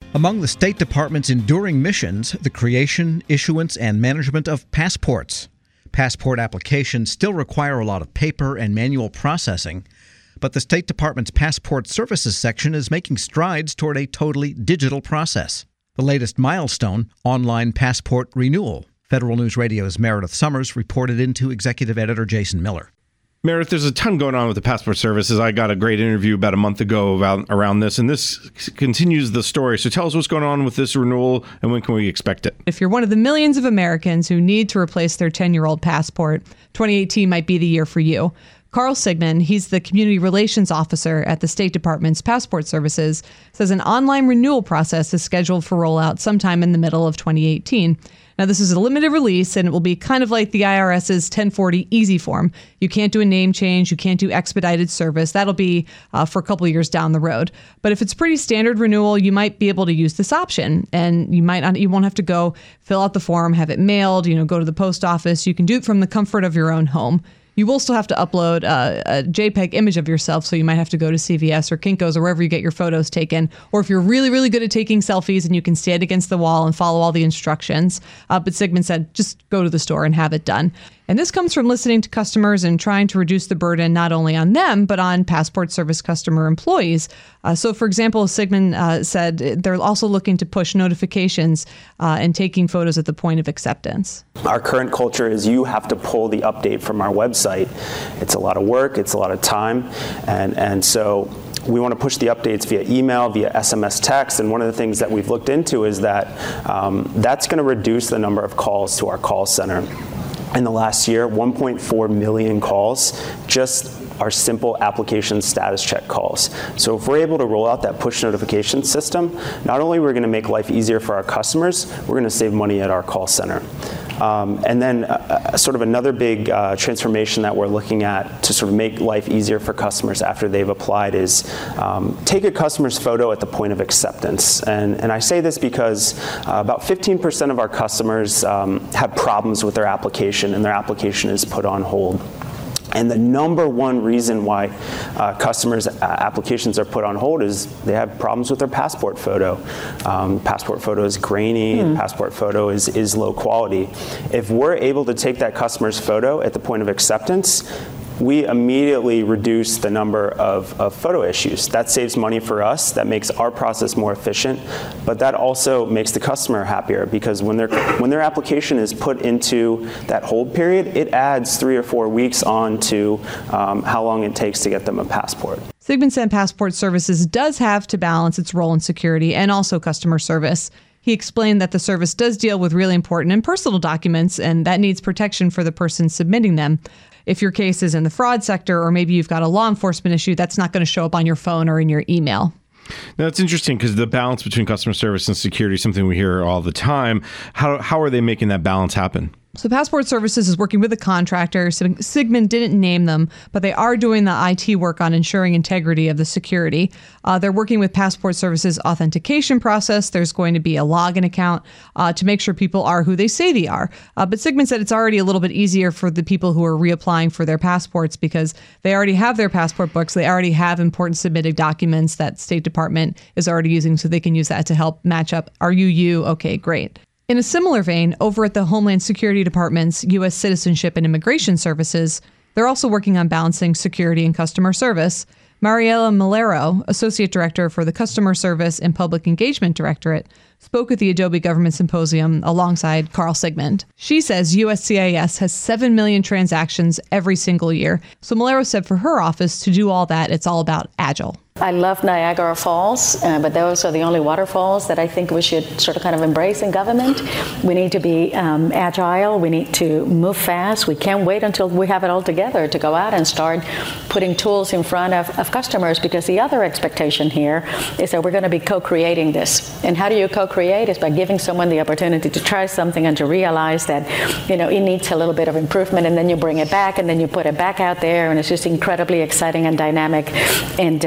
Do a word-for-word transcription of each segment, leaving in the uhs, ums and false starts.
Among the State Department's enduring missions, the creation, issuance, and management of passports. Passport applications still require a lot of paper and manual processing, but the State Department's Passport Services section is making strides toward a totally digital process. The latest milestone, online passport renewal. Federal News Radio's Meredith Summers reported into Executive Editor Jason Miller. Meredith, there's a ton going on with the Passport Services. I got a great interview about a month ago about around this, and this continues the story. So tell us what's going on with this renewal, and when can we expect it? If you're one of the millions of Americans who need to replace their ten-year-old passport, twenty eighteen might be the year for you. Carl Sigmund, he's the Community Relations Officer at the State Department's Passport Services, says an online renewal process is scheduled for rollout sometime in the middle of twenty eighteen. Now, this is a limited release, and it will be kind of like the IRS's ten forty Easy form. You can't do a name change. You can't do expedited service. That'll be uh, for a couple of years down the road. But if it's pretty standard renewal, you might be able to use this option, and you might not. You won't have to go fill out the form, have it mailed, you know, go to the post office. You can do it from the comfort of your own home. You will still have to upload a, a JPEG image of yourself, so you might have to go to C V S or Kinko's or wherever you get your photos taken. Or if you're really, really good at taking selfies and you can stand against the wall and follow all the instructions. Uh, but Sigmund said, just go to the store and have it done. And this comes from listening to customers and trying to reduce the burden not only on them, but on Passport Service customer employees. Uh, so, for example, Sigmund uh, said they're also looking to push notifications uh, and taking photos at the point of acceptance. Our current culture is you have to pull the update from our website. It's a lot of work, it's a lot of time, and, and so we want to push the updates via email, via S M S text, and one of the things that we've looked into is that um, that's going to reduce the number of calls to our call center. In the last year, one point four million calls, just our simple application status check calls. So if we're able to roll out that push notification system, not only are we going to make life easier for our customers, we're going to save money at our call center. Um, and then uh, sort of another big uh, transformation that we're looking at to sort of make life easier for customers after they've applied is um, take a customer's photo at the point of acceptance. And, and I say this because uh, about fifteen percent of our customers um, have problems with their application, and their application is put on hold. And the number one reason why uh, customers' uh, applications are put on hold is they have problems with their passport photo. Um, passport photo is grainy, mm. passport photo is, is low quality. If we're able to take that customer's photo at the point of acceptance, we immediately reduce the number of, of photo issues. That saves money for us, that makes our process more efficient, but that also makes the customer happier because when, their when their application is put into that hold period, it adds three or four weeks on to um, how long it takes to get them a passport. Sigmund said Passport Services does have to balance its role in security and also customer service. He explained that the service does deal with really important and personal documents, and that needs protection for the person submitting them. If your case is in the fraud sector, or maybe you've got a law enforcement issue, that's not going to show up on your phone or in your email. Now, it's interesting because the balance between customer service and security is something we hear all the time. How, how are they making that balance happen? So Passport Services is working with a contractor. Sigmund didn't name them, but they are doing the I T work on ensuring integrity of the security. Uh, they're working with Passport Services authentication process. There's going to be a login account uh, to make sure people are who they say they are. Uh, but Sigmund said it's already a little bit easier for the people who are reapplying for their passports because they already have their passport books. They already have important submitted documents that State Department is already using, so they can use that to help match up. Are you you? Okay, great. In a similar vein, over at the Homeland Security Department's U S Citizenship and Immigration Services, they're also working on balancing security and customer service. Mariela Malero, Associate Director for the Customer Service and Public Engagement Directorate, spoke at the Adobe Government Symposium alongside Carl Sigmund. She says U S C I S has seven million transactions every single year. So Malero said for her office, to do all that, it's all about agile. I love Niagara Falls, uh, but those are the only waterfalls that I think we should sort of kind of embrace in government. We need to be um, agile. We need to move fast. We can't wait until we have it all together to go out and start putting tools in front of, of customers, because the other expectation here is that we're going to be co-creating this. And how do you co-create? Is by giving someone the opportunity to try something and to realize that, you know, it needs a little bit of improvement, and then you bring it back, and then you put it back out there, and it's just incredibly exciting and dynamic and, uh, and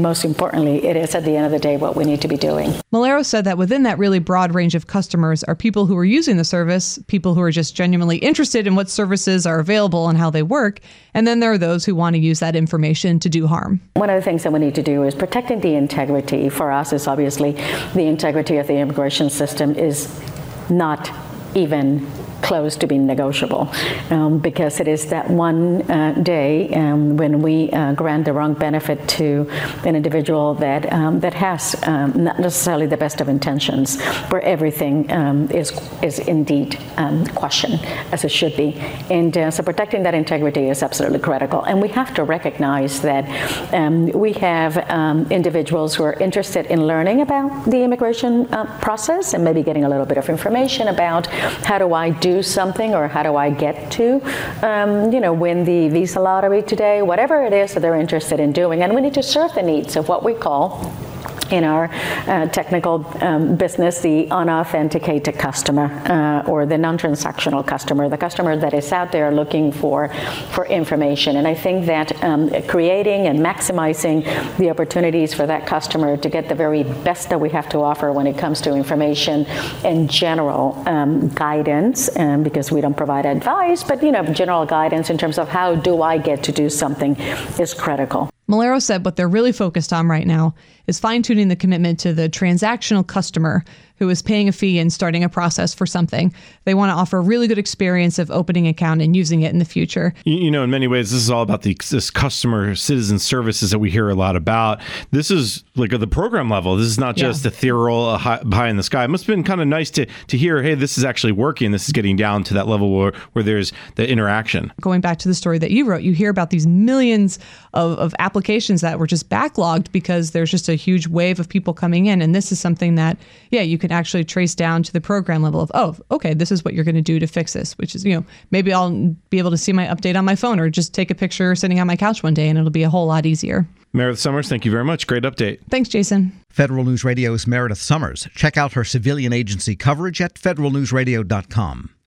And most importantly, it is at the end of the day what we need to be doing. Malero said that within that really broad range of customers are people who are using the service, people who are just genuinely interested in what services are available and how they work, and then there are those who want to use that information to do harm. One of the things that we need to do is protecting the integrity. For us, is obviously the integrity of the immigration system is not even close to being negotiable, um, because it is that one uh, day um, when we uh, grant the wrong benefit to an individual that um, that has um, not necessarily the best of intentions, where everything um, is is indeed um, questioned as it should be. And uh, so protecting that integrity is absolutely critical. And we have to recognize that um, we have um, individuals who are interested in learning about the immigration uh, process and maybe getting a little bit of information about how do I do something, or how do I get to, um, you know, win the visa lottery today, whatever it is that they're interested in doing. And we need to serve the needs of what we call, in our uh, technical um, business, the unauthenticated customer, uh, or the non-transactional customer, the customer that is out there looking for for information. And I think that um, creating and maximizing the opportunities for that customer to get the very best that we have to offer when it comes to information and general um, guidance, um, because we don't provide advice, but you know, general guidance in terms of how do I get to do something is critical. Malero said what they're really focused on right now is fine-tuning the commitment to the transactional customer who is paying a fee and starting a process for something. They want to offer a really good experience of opening an account and using it in the future. You know, in many ways, this is all about the this customer citizen services that we hear a lot about. This is like at the program level. This is not just yeah. ethereal, uh, high, high in the sky. It must have been kind of nice to to hear, hey, this is actually working. This is getting down to that level where, where there's the interaction. Going back to the story that you wrote, you hear about these millions of, of applications that were just backlogged because there's just a huge wave of people coming in. And this is something that, yeah, you can actually trace down to the program level of, oh, okay, this is what you're going to do to fix this, which is, you know, maybe I'll be able to see my update on my phone or just take a picture sitting on my couch one day and it'll be a whole lot easier. Meredith Summers, thank you very much. Great update. Thanks, Jason. Federal News Radio's Meredith Summers. Check out her civilian agency coverage at federal news radio dot com.